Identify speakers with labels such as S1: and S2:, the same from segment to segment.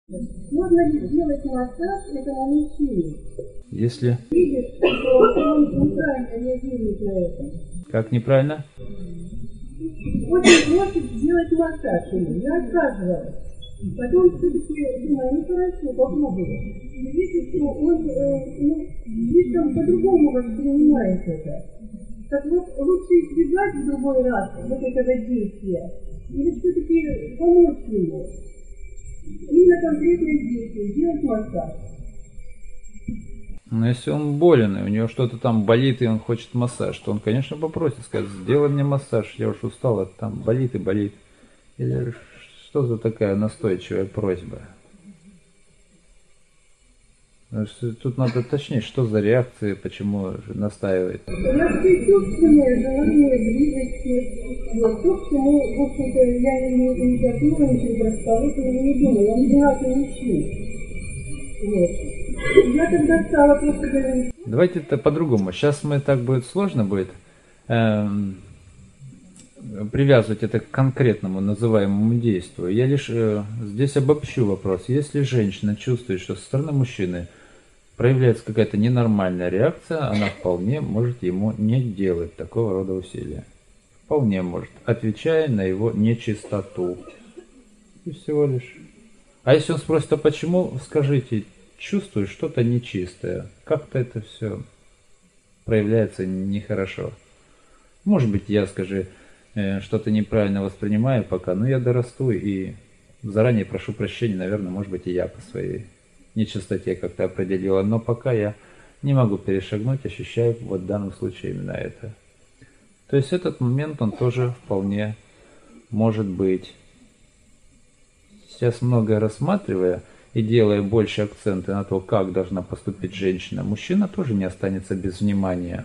S1: Можно ли сделать массаж этому мужчине?
S2: Если...
S1: Видишь, что он неправильно реагирует на это.
S2: Как неправильно?
S1: Очень просит сделать массаж ему. Я отказывалась. Потом все-таки думаю, ну хорошо, попробую. И вижу, что он слишком по-другому воспринимает это. Так вот, лучше избегать в другой раз вот этого действия. Или все-таки помочь ему. Именно конкретное действие, сделать массаж.
S2: Но если он болен, и у него что-то там болит, и он хочет массаж, то он, конечно, попросит, скажет, сделай мне массаж, я уж устал, это там болит и болит. Или что за такая настойчивая просьба? Тут надо уточнить, что за реакции, почему настаивает.
S1: Реакции чувственные, желание близости. Вот то, к чему, в общем-то, я не готова ничего рассказать, я не думаю, я не женатый мужчина. Вот. Я тогда стала просто говорить.
S2: Давайте это по-другому. Сейчас так будет сложно будет привязывать это к конкретному называемому действию. Я лишь здесь обобщу вопрос. Если женщина чувствует, что со стороны мужчины проявляется какая-то ненормальная реакция, она вполне может ему не делать такого рода усилия. Вполне может, отвечая на его нечистоту. И всего лишь. А если он спросит, а почему, скажите, чувствую что-то нечистое. Как-то это все проявляется нехорошо. Может быть, я, что-то неправильно воспринимаю пока, но я дорасту и заранее прошу прощения, наверное, может быть, и я по своей нечистоте как-то определила. Но пока я не могу перешагнуть, ощущаю вот в данном случае именно это. То есть этот момент, он тоже вполне может быть. Сейчас многое рассматривая и делая больше акценты на то, как должна поступить женщина, мужчина тоже не останется без внимания.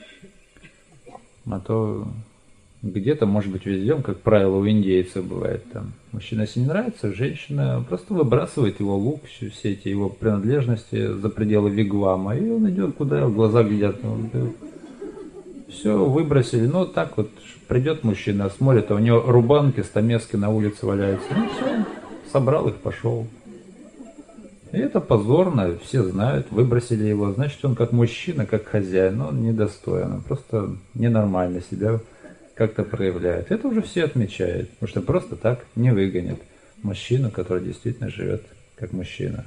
S2: А то где-то, может быть, везде, как правило, у индейцев бывает там. Мужчина, если не нравится, женщина просто выбрасывает его лук, все эти его принадлежности за пределы вигвама, и он идет, куда глаза глядят. Все, выбросили. Ну, так вот, придет мужчина, смотрит, а у него рубанки, стамески на улице валяются. Ну, все, собрал их, пошел. И это позорно, все знают, выбросили его. Значит, он как мужчина, как хозяин, но он недостоин, он просто ненормально себя как-то проявляет. Это уже все отмечают, потому что просто так не выгонят мужчину, который действительно живет как мужчина.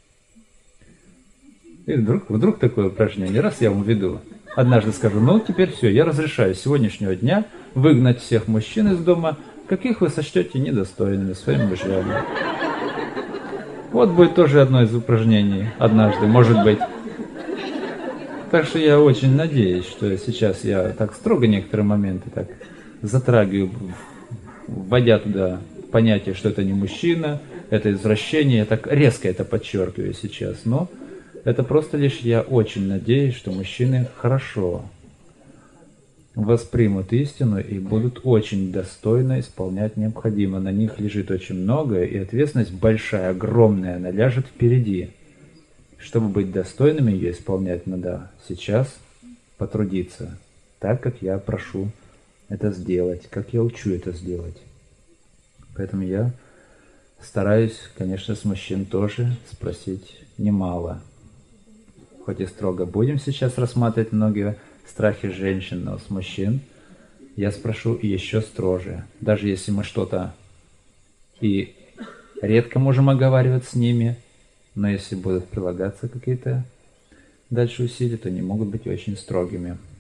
S2: И вдруг такое упражнение, раз я вам веду, однажды скажу, ну теперь все, я разрешаю с сегодняшнего дня выгнать всех мужчин из дома, каких вы сочтете недостойными своими мужьями. Вот будет тоже одно из упражнений однажды, может быть. Так что я очень надеюсь, что сейчас я так строго некоторые моменты так затрагиваю, вводя туда понятие, что это не мужчина, это извращение, я так резко это подчеркиваю сейчас, но это просто лишь я очень надеюсь, что мужчины хорошо воспримут истину и будут очень достойно исполнять необходимое. На них лежит очень многое, и ответственность большая, огромная, она ляжет впереди. Чтобы быть достойными ее исполнять, надо сейчас потрудиться, так, как я прошу это сделать, как я учу это сделать. Поэтому я стараюсь, конечно, с мужчин тоже спросить немало. Хоть и строго будем сейчас рассматривать многие страхи женщин, но с мужчин я спрошу еще строже. Даже если мы что-то и редко можем оговаривать с ними, но если будут прилагаться какие-то дальше усилия, то они могут быть очень строгими.